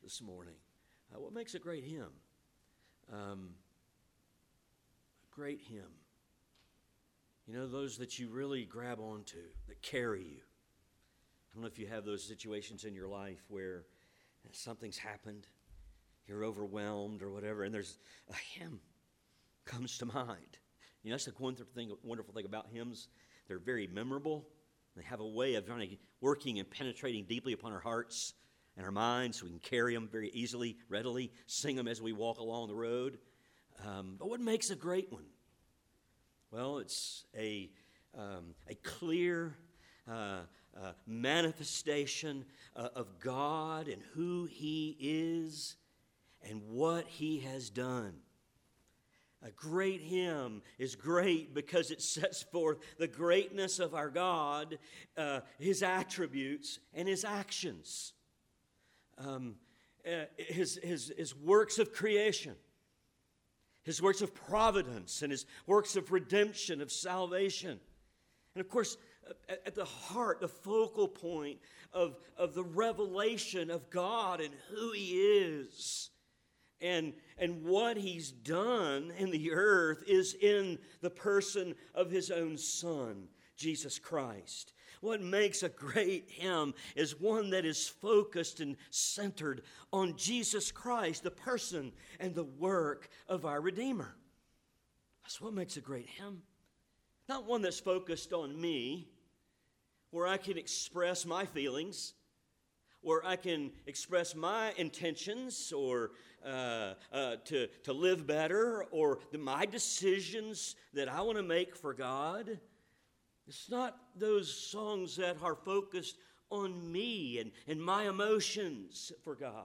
this morning. What makes a great hymn? A great hymn. You know, those that you really grab onto, that carry you. I don't know if you have those situations in your life where something's happened, you're overwhelmed or whatever, and there's a hymn comes to mind. You know, that's the wonderful thing about hymns. They're very memorable. They have a way of working and penetrating deeply upon our hearts and our minds, so we can carry them very easily, readily, sing them as we walk along the road. But what makes a great one? Well, it's a clear manifestation of God and who He is and what He has done. A great hymn is great because it sets forth the greatness of our God, His attributes, and His actions. His works of creation, His works of providence, and His works of redemption, of salvation. And of course, at the heart, the focal point of the revelation of God and who He is and what He's done in the earth is in the person of His own Son, Jesus Christ. What makes a great hymn is one that is focused and centered on Jesus Christ, the person and the work of our Redeemer. That's what makes a great hymn. Not one that's focused on me, where I can express my feelings, where I can express my intentions or to live better or my decisions that I want to make for God. It's not those songs that are focused on me and my emotions for God.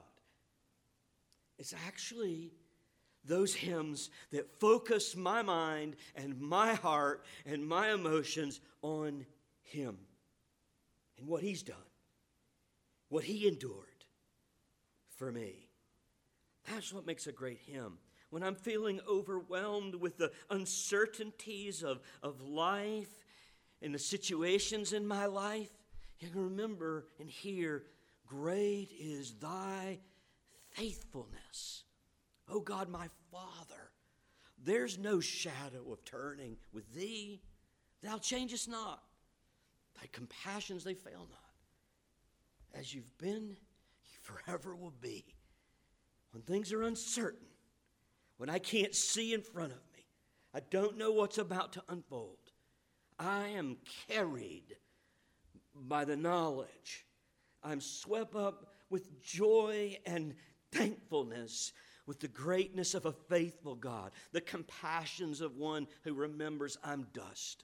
It's actually those hymns that focus my mind and my heart and my emotions on Him and what He's done, what He endured for me. That's what makes a great hymn. When I'm feeling overwhelmed with the uncertainties of life and the situations in my life, you can remember and hear, great is thy faithfulness. O God, my Father, there's no shadow of turning with thee. Thou changest not. Thy compassions, they fail not. As you've been, you forever will be. When things are uncertain, when I can't see in front of me, I don't know what's about to unfold, I am carried by the knowledge. I'm swept up with joy and thankfulness with the greatness of a faithful God, the compassions of one who remembers I'm dust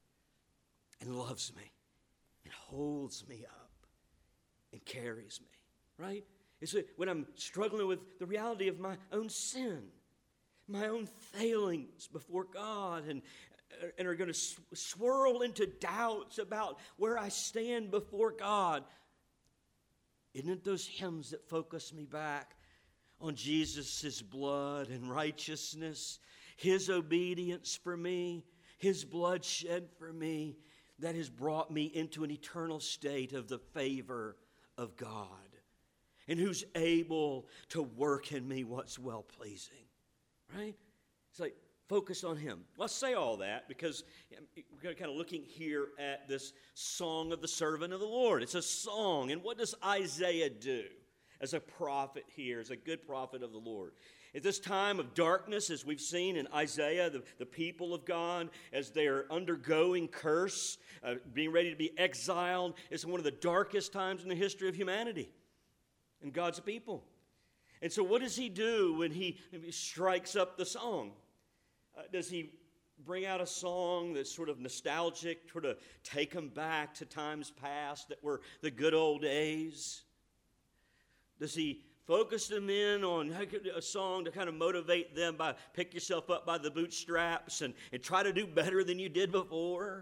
and loves me and holds me up and carries me, right? It's when I'm struggling with the reality of my own sin, my own failings before God, and are going to swirl into doubts about where I stand before God. Isn't it those hymns that focus me back on Jesus' blood and righteousness, His obedience for me, His blood shed for me, that has brought me into an eternal state of the favor of God, and who's able to work in me what's well-pleasing, right? It's like, focus on Him. Well, I say all that because we're kind of looking here at this song of the servant of the Lord. It's a song, and what does Isaiah do as a prophet here, as a good prophet of the Lord? At this time of darkness, as we've seen in Isaiah, the people of God, as they're undergoing curse, being ready to be exiled, it's one of the darkest times in the history of humanity and God's people. And so what does He do when he strikes up the song? Does He bring out a song that's sort of nostalgic, sort of take them back to times past that were the good old days? Does He focus them in on a song to kind of motivate them by pick yourself up by the bootstraps and try to do better than you did before?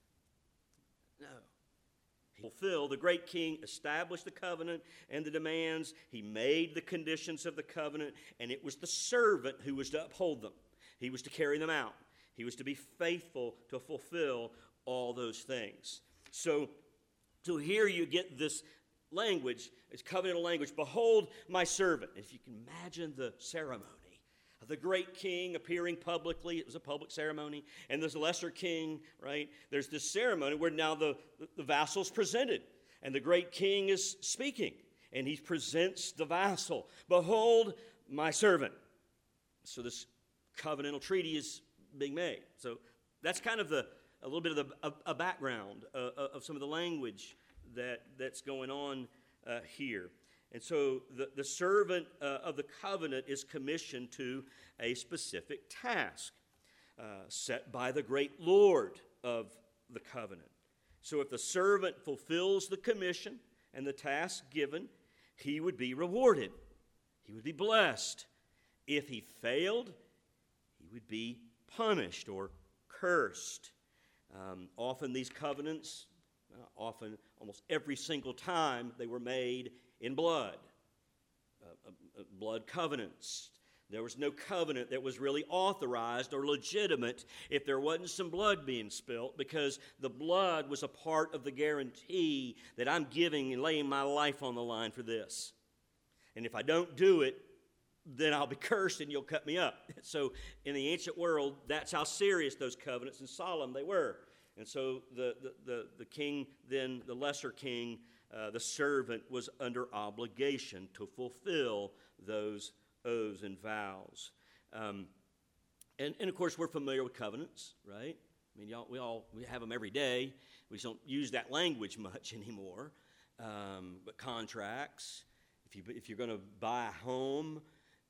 No. Fulfill, the great king established the covenant and the demands. He made the conditions of the covenant, and it was the servant who was to uphold them. He was to carry them out. He was to be faithful to fulfill all those things. So here you get this language, it's covenantal language. Behold my servant. If you can imagine the ceremony of the great king appearing publicly. It was a public ceremony. And there's a lesser king, right? There's this ceremony where now the vassal's presented. And the great king is speaking. And he presents the vassal. Behold my servant. So this covenantal treaty is being made. So that's kind of a little bit of a background of some of the language that's going on here. And so the servant of the covenant is commissioned to a specific task set by the great Lord of the covenant. So if the servant fulfills the commission and the task given, he would be rewarded. He would be blessed. If he failed, he would be punished or cursed. Often these covenants, almost every single time, they were made in blood. Blood covenants. There was no covenant that was really authorized or legitimate if there wasn't some blood being spilt, because the blood was a part of the guarantee that I'm giving and laying my life on the line for this. And if I don't do it, then I'll be cursed and you'll cut me up. So in the ancient world, that's how serious those covenants and solemn they were. And so the king, then the lesser king, the servant, was under obligation to fulfill those oaths and vows. And of course, we're familiar with covenants, right? I mean, we have them every day. We just don't use that language much anymore. But contracts, if you're going to buy a home,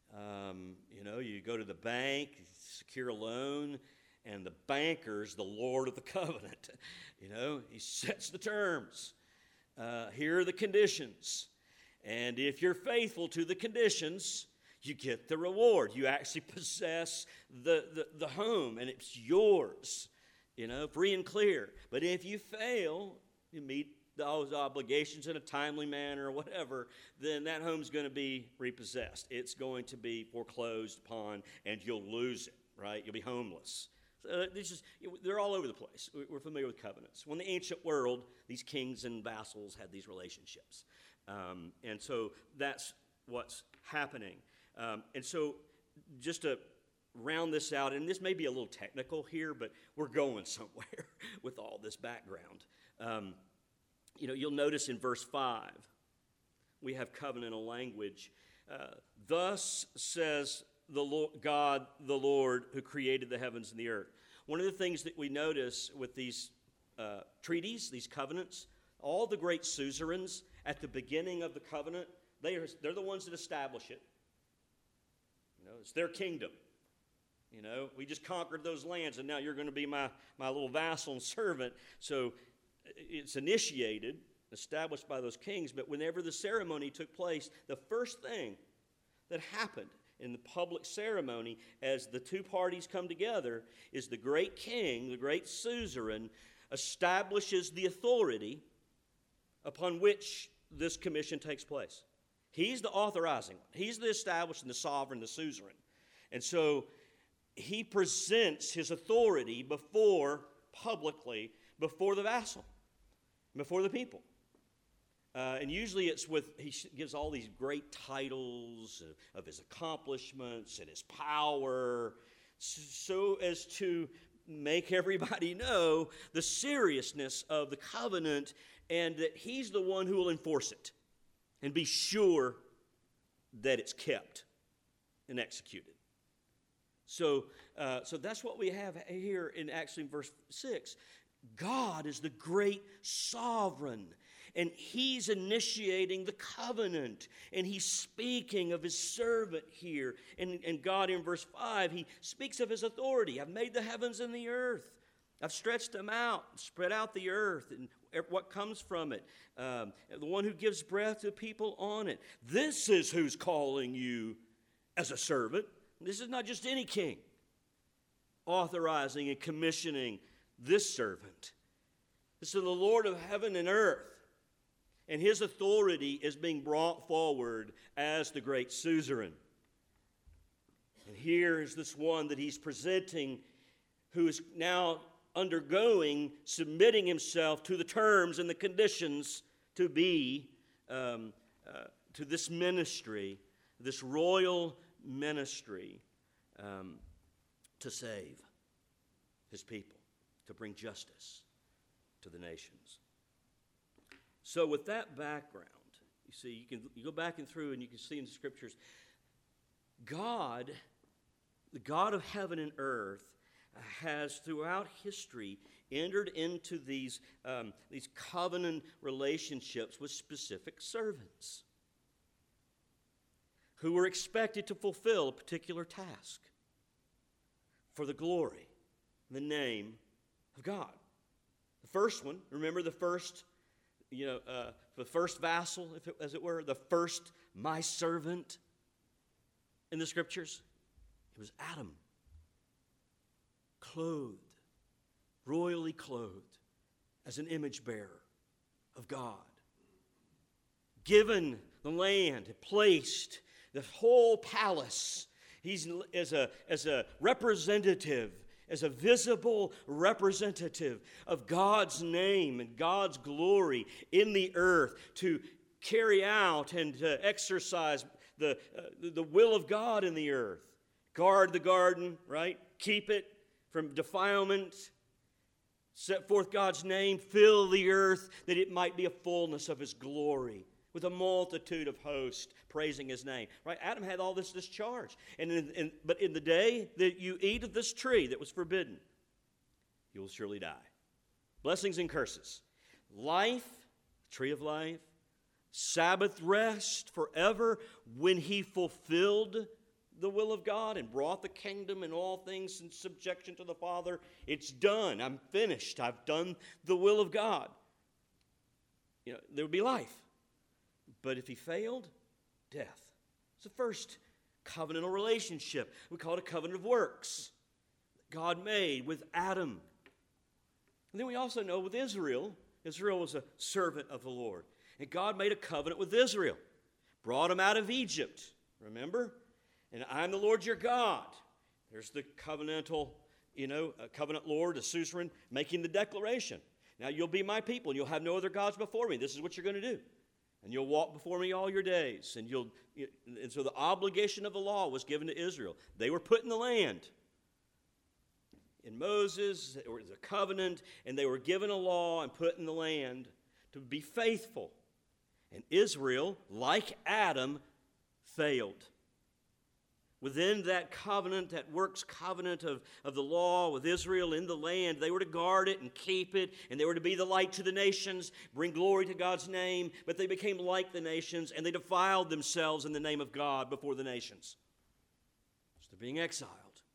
you go to the bank, secure a loan, and the banker's the Lord of the covenant. He sets the terms. Here are the conditions. And if you're faithful to the conditions, you get the reward. You actually possess the home, and it's yours, free and clear. But if you fail, you meet those obligations in a timely manner or whatever, then that home's going to be repossessed. It's going to be foreclosed upon, and you'll lose it, right? You'll be homeless. So they're all over the place. We're familiar with covenants. Well, in the ancient world, these kings and vassals had these relationships. And so that's what's happening. And so just to round this out, and this may be a little technical here, but we're going somewhere with all this background. You'll notice in verse 5, we have covenantal language. Thus says the Lord, God, the Lord, who created the heavens and the earth. One of the things that we notice with these treaties, these covenants, all the great suzerains at the beginning of the covenant, they're the ones that establish it. It's their kingdom. We just conquered those lands, and now you're going to be my little vassal and servant. So it's initiated, established by those kings, but whenever the ceremony took place, the first thing that happened in the public ceremony as the two parties come together is the great king, the great suzerain, establishes the authority upon which this commission takes place. He's the authorizing one. He's the establishing, the sovereign, the suzerain. And so he presents his authority publicly before the vassal, before the people. And usually he gives all these great titles of his accomplishments and his power, so as to make everybody know the seriousness of the covenant and that he's the one who will enforce it and be sure that it's kept and executed. So that's what we have here in verse 6. God is the great sovereign, and he's initiating the covenant, and he's speaking of his servant here. And God in verse 5, he speaks of his authority. I've made the heavens and the earth. I've stretched them out, spread out the earth, and what comes from it. The one who gives breath to people on it. This is who's calling you as a servant. This is not just any king authorizing and commissioning this servant. This is the Lord of heaven and earth. And his authority is being brought forward as the great suzerain. And here is this one that he's presenting, who is now submitting himself to the terms and the conditions to be to this ministry, this royal ministry, to save his people, to bring justice to the nations. So with that background, you see, you go back and through and you can see in the Scriptures, God, the God of heaven and earth, has throughout history entered into these covenant relationships with specific servants who were expected to fulfill a particular task for the glory, the name of God. The first one, remember the first, the first vassal, as it were, the first my servant in the Scriptures? It was Adam, clothed, royally clothed as an image bearer of God, given the land, placed the whole palace. He's as a representative, as a visible representative of God's name and God's glory in the earth, to carry out and to exercise the will of God in the earth. Guard the garden, right? Keep it from defilement. Set forth God's name. Fill the earth that it might be a fullness of His glory, with a multitude of hosts praising His name. Right? Adam had all this charge. But in the day that you eat of this tree that was forbidden, you will surely die. Blessings and curses. Life, tree of life, Sabbath rest forever when He fulfilled the will of God and brought the kingdom and all things in subjection to the Father. It's done. I'm finished. I've done the will of God. There would be life. But if he failed, death. It's the first covenantal relationship. We call it a covenant of works that God made with Adam. And then we also know with Israel, Israel was a servant of the Lord. And God made a covenant with Israel. Brought him out of Egypt. Remember? And I'm the Lord your God. There's the covenantal, covenant Lord, the suzerain, making the declaration. Now you'll be my people, and you'll have no other gods before me. This is what you're going to do. And you'll walk before me all your days. And so the obligation of the law was given to Israel. They were put in the land. In Moses, it was a covenant, and they were given a law and put in the land to be faithful. And Israel, like Adam, failed. Within that covenant, that works covenant of the law with Israel in the land, they were to guard it and keep it, and they were to be the light to the nations, bring glory to God's name, but they became like the nations, and they defiled themselves in the name of God before the nations. So they're being exiled.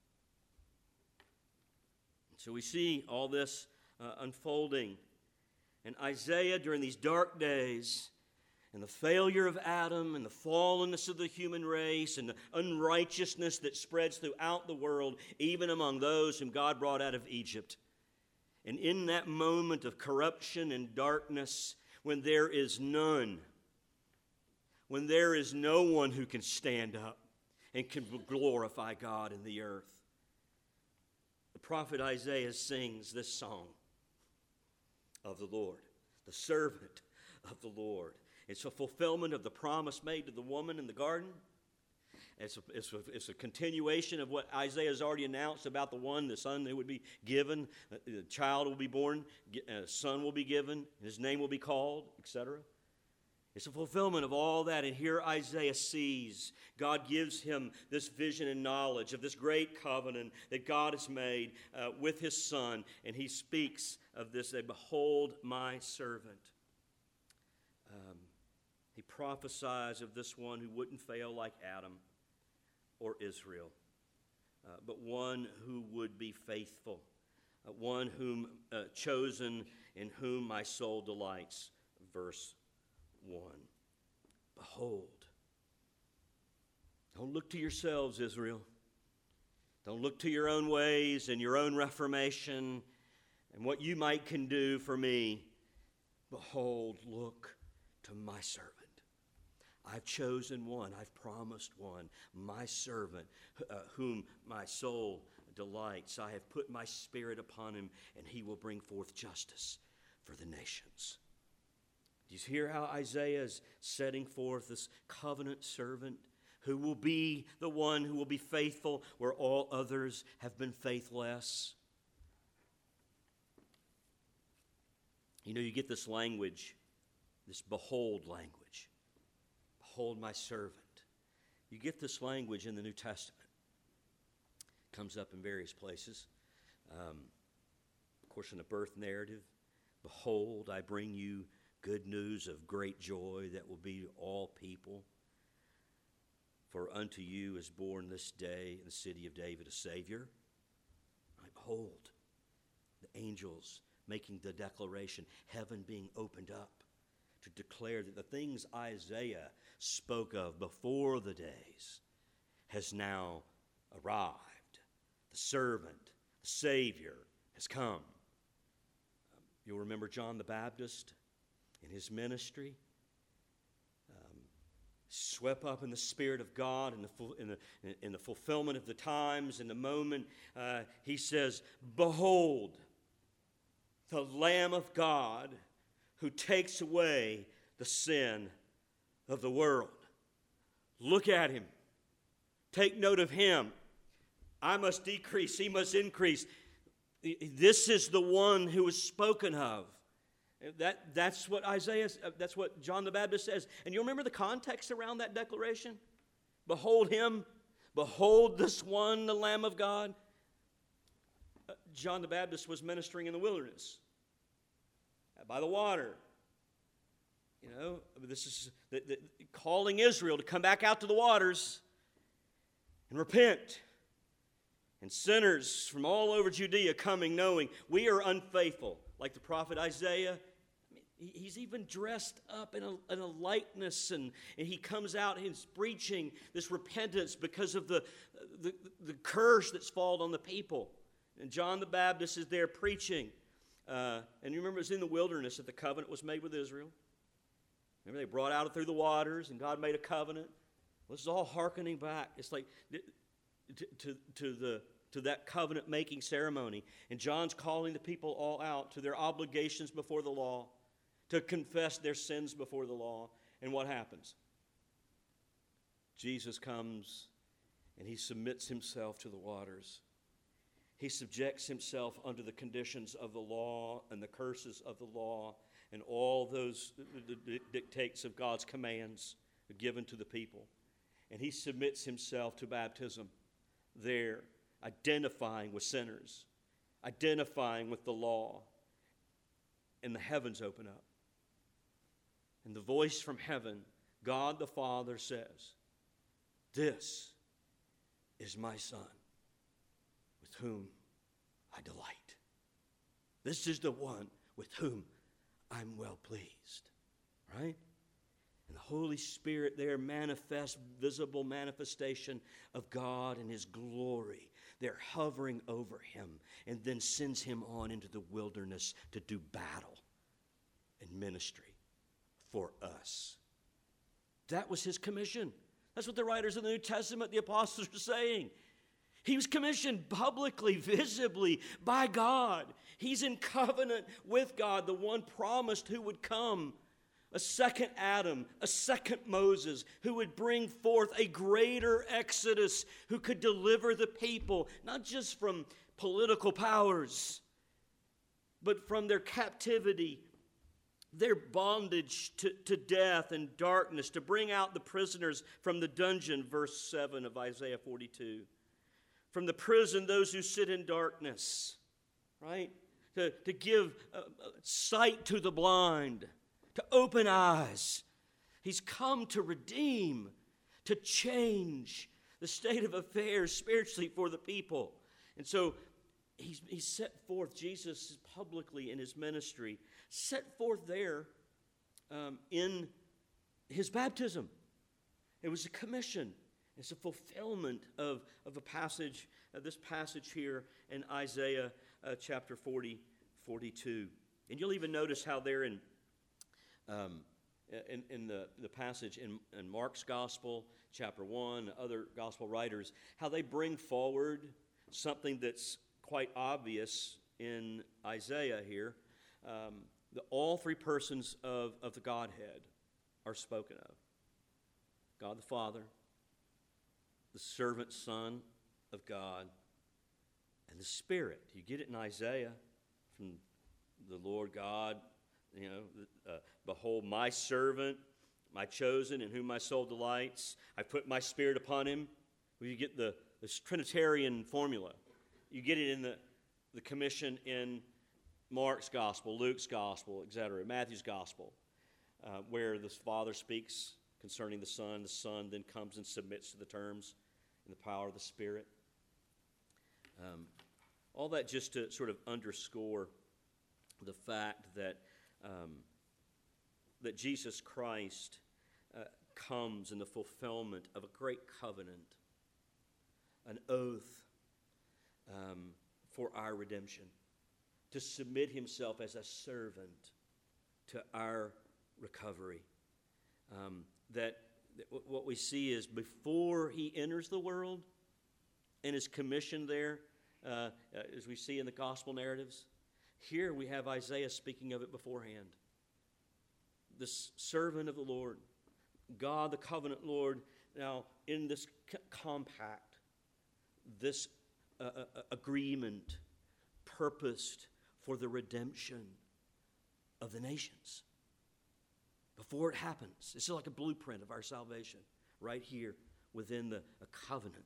So we see all this unfolding. And Isaiah, during these dark days, and the failure of Adam, and the fallenness of the human race, and the unrighteousness that spreads throughout the world, even among those whom God brought out of Egypt. And in that moment of corruption and darkness, when there is none, when there is no one who can stand up and can glorify God in the earth, the prophet Isaiah sings this song of the Lord, the servant of the Lord. It's a fulfillment of the promise made to the woman in the garden. It's a continuation of what Isaiah has already announced about the one, the son that would be given, the child will be born, a son will be given, his name will be called, etc. It's a fulfillment of all that. And here Isaiah sees, God gives him this vision and knowledge of this great covenant that God has made with his son. And he speaks of this, that behold my servant. He prophesies of this one who wouldn't fail like Adam or Israel, but one who would be faithful, one whom chosen, in whom my soul delights. Verse 1. Behold. Don't look to yourselves, Israel. Don't look to your own ways and your own reformation and what you might can do for me. Behold, look to my servant. I've chosen one, I've promised one, my servant, whom my soul delights. I have put my spirit upon him, and he will bring forth justice for the nations. Do you hear how Isaiah is setting forth this covenant servant who will be the one who will be faithful where all others have been faithless? You know, you get this language, this behold language. Behold my servant. You get this language in the New Testament. It comes up in various places. Of course, in the birth narrative, behold, I bring you good news of great joy that will be to all people. For unto you is born this day in the city of David a Savior. Right, behold, the angels making the declaration, heaven being opened up to declare that the things Isaiah spoke of before the days has now arrived. The servant, the Savior has come. You'll remember John the Baptist in his ministry, swept up in the Spirit of God in the fulfillment of the times, in the moment. He says, behold, the Lamb of God who takes away the sin of the world. Look at him. Take note of him. I must decrease, he must increase. This is the one who is spoken of. That's what that's what John the Baptist says. And you remember the context around that declaration? Behold him, behold this one, the Lamb of God. John the Baptist was ministering in the wilderness, by the water. You know, this is calling Israel to come back out to the waters and repent. And sinners from all over Judea coming, knowing we are unfaithful. Like the prophet Isaiah, he's even dressed up in a likeness, and he comes out and he's preaching this repentance because of the curse that's fallen on the people. And John the Baptist is there preaching. And you remember it was in the wilderness that the covenant was made with Israel. Remember they brought out through the waters and God made a covenant. Well, this is all hearkening back. It's like to that covenant-making ceremony. And John's calling the people all out to their obligations before the law, to confess their sins before the law. And what happens? Jesus comes and he submits himself to the waters. He subjects himself under the conditions of the law and the curses of the law and all those dictates of God's commands given to the people. And he submits himself to baptism there, identifying with sinners, identifying with the law. And the heavens open up. And the voice from heaven, God the Father says, "This is my Son, with whom I delight. This is the one with whom I'm well pleased." Right? And the Holy Spirit there manifests, visible manifestation of God and his glory. They're hovering over him and then sends him on into the wilderness to do battle and ministry for us. That was his commission. That's what the writers of the New Testament, the apostles, are saying. He was commissioned publicly, visibly by God. He's in covenant with God, the one promised who would come. A second Adam, a second Moses, who would bring forth a greater Exodus, who could deliver the people, not just from political powers, but from their captivity, their bondage to death and darkness, to bring out the prisoners from the dungeon, verse 7 of Isaiah 42. From the prison, those who sit in darkness, right? To give sight to the blind, to open eyes. He's come to redeem, to change the state of affairs spiritually for the people. And so he set forth, Jesus publicly in his ministry, set forth there in his baptism. It was a commission. It's a fulfillment of a passage, this passage here in Isaiah chapter 40, 42. And you'll even notice how there in the passage in Mark's Gospel, chapter 1, other Gospel writers, how they bring forward something that's quite obvious in Isaiah here, all three persons of the Godhead are spoken of. God the Father, the servant Son of God, and the Spirit. You get it in Isaiah from the Lord God, behold my servant, my chosen, in whom my soul delights. I put my Spirit upon him. Well, you get this Trinitarian formula. You get it in the commission in Mark's Gospel, Luke's Gospel, etc., Matthew's Gospel, where the Father speaks concerning the Son then comes and submits to the terms and the power of the Spirit. All that just to sort of underscore the fact that Jesus Christ comes in the fulfillment of a great covenant, an oath for our redemption, to submit himself as a servant to our recovery. That what we see is before he enters the world and is commissioned there, as we see in the gospel narratives, here we have Isaiah speaking of it beforehand. This servant of the Lord, God the covenant Lord, now in this compact, this agreement purposed for the redemption of the nations. Before it happens, this is like a blueprint of our salvation right here within a covenant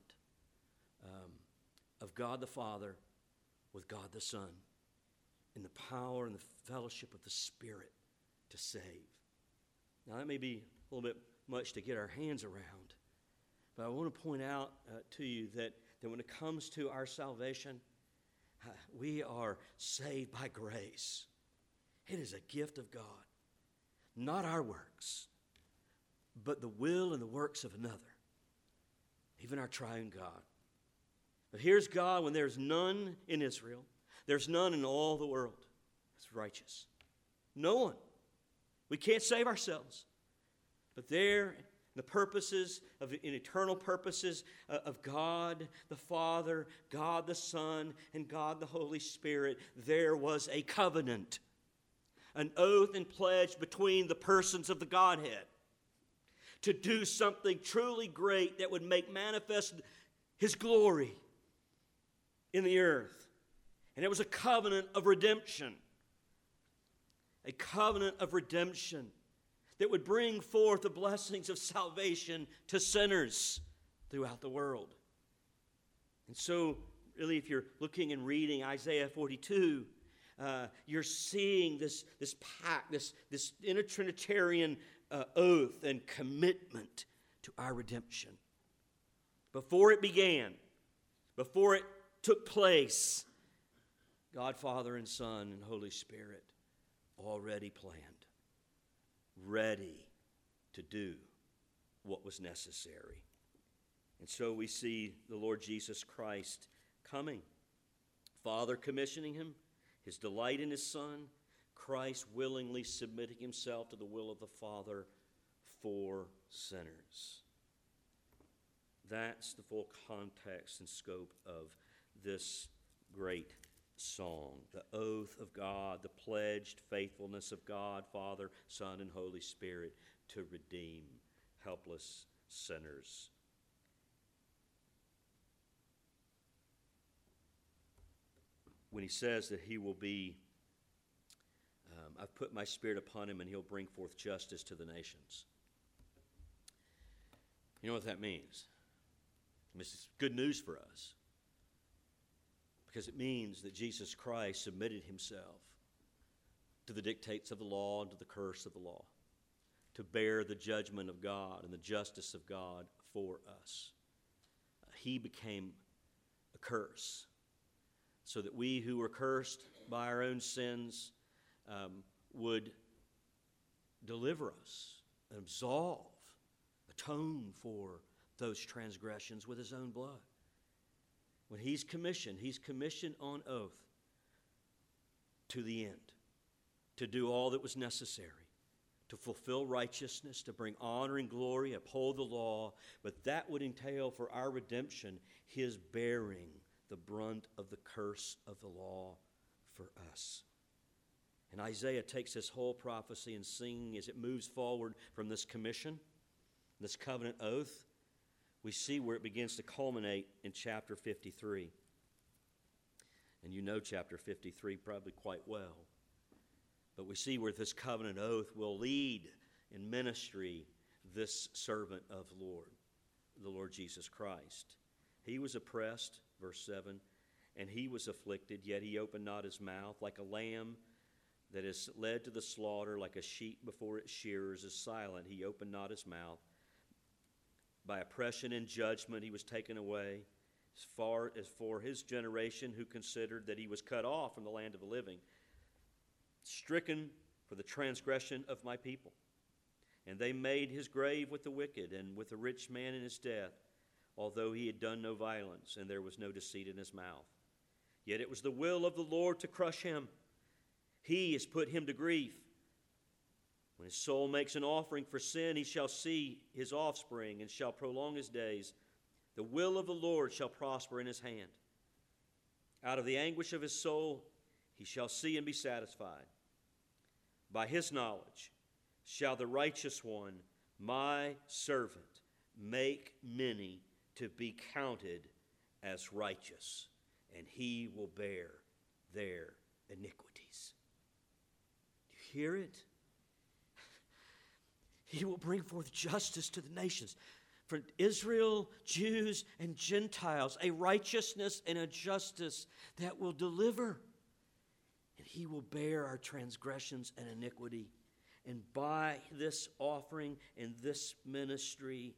of God the Father with God the Son in the power and the fellowship of the Spirit to save. Now that may be a little bit much to get our hands around, but I want to point out to you that when it comes to our salvation, we are saved by grace. It is a gift of God, not our works, but the will and the works of another, even our triune God. But here's God when there's none in Israel, there's none in all the world that's righteous. No one. We can't save ourselves. But there, the purposes in eternal purposes of God the Father, God the Son, and God the Holy Spirit, there was a covenant, an oath and pledge between the persons of the Godhead to do something truly great that would make manifest his glory in the earth. And it was a covenant of redemption. A covenant of redemption that would bring forth the blessings of salvation to sinners throughout the world. And so, really, if you're looking and reading Isaiah 42, you're seeing this pact, this intertrinitarian oath and commitment to our redemption. Before it began, before it took place, God, Father, and Son, and Holy Spirit already planned, ready to do what was necessary. And so we see the Lord Jesus Christ coming, Father commissioning him, his delight in his Son, Christ willingly submitting himself to the will of the Father for sinners. That's the full context and scope of this great song, the oath of God, the pledged faithfulness of God, Father, Son, and Holy Spirit to redeem helpless sinners. When he says that he will be, I've put my Spirit upon him and he'll bring forth justice to the nations. You know what that means? It's good news for us, because it means that Jesus Christ submitted himself to the dictates of the law and to the curse of the law, to bear the judgment of God and the justice of God for us. He became a curse so that we who were cursed by our own sins would deliver us, absolve, atone for those transgressions with his own blood. When he's commissioned on oath to the end, to do all that was necessary, to fulfill righteousness, to bring honor and glory, uphold the law, but that would entail for our redemption his bearing the brunt of the curse of the law for us. And Isaiah takes this whole prophecy and seeing as it moves forward from this commission, this covenant oath, we see where it begins to culminate in chapter 53. And you know chapter 53 probably quite well. But we see where this covenant oath will lead in ministry this servant of the Lord Jesus Christ. He was oppressed, verse 7, and he was afflicted, yet he opened not his mouth. Like a lamb that is led to the slaughter, like a sheep before its shearers is silent, he opened not his mouth. By oppression and judgment he was taken away. As far as for his generation, who considered that he was cut off from the land of the living, stricken for the transgression of my people. And they made his grave with the wicked and with the rich man in his death, although he had done no violence, and there was no deceit in his mouth. Yet it was the will of the Lord to crush him. He has put him to grief. When his soul makes an offering for sin, he shall see his offspring and shall prolong his days. The will of the Lord shall prosper in his hand. Out of the anguish of his soul he shall see and be satisfied. By his knowledge shall the righteous one, my servant, make many to be counted as righteous, and he will bear their iniquities. Do you hear it? He will bring forth justice to the nations. For Israel, Jews, and Gentiles, a righteousness and a justice that will deliver. And he will bear our transgressions and iniquity. And by this offering and this ministry,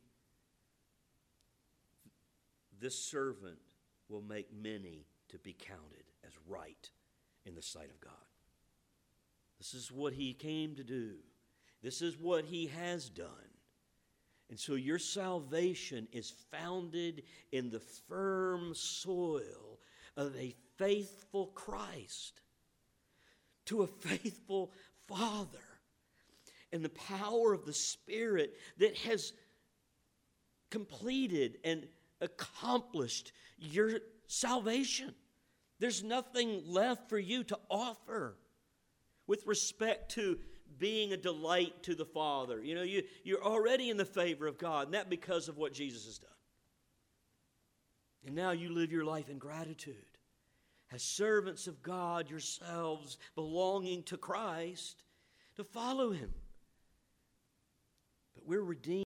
this servant will make many to be counted as right in the sight of God. This is what he came to do. This is what he has done. And so your salvation is founded in the firm soil of a faithful Christ to a faithful Father, and the power of the Spirit that has completed and accomplished your salvation. There's nothing left for you to offer with respect to being a delight to the Father. You know, you're already in the favor of God, and that because of what Jesus has done. And now you live your life in gratitude as servants of God yourselves, belonging to Christ, to follow him. But we're redeemed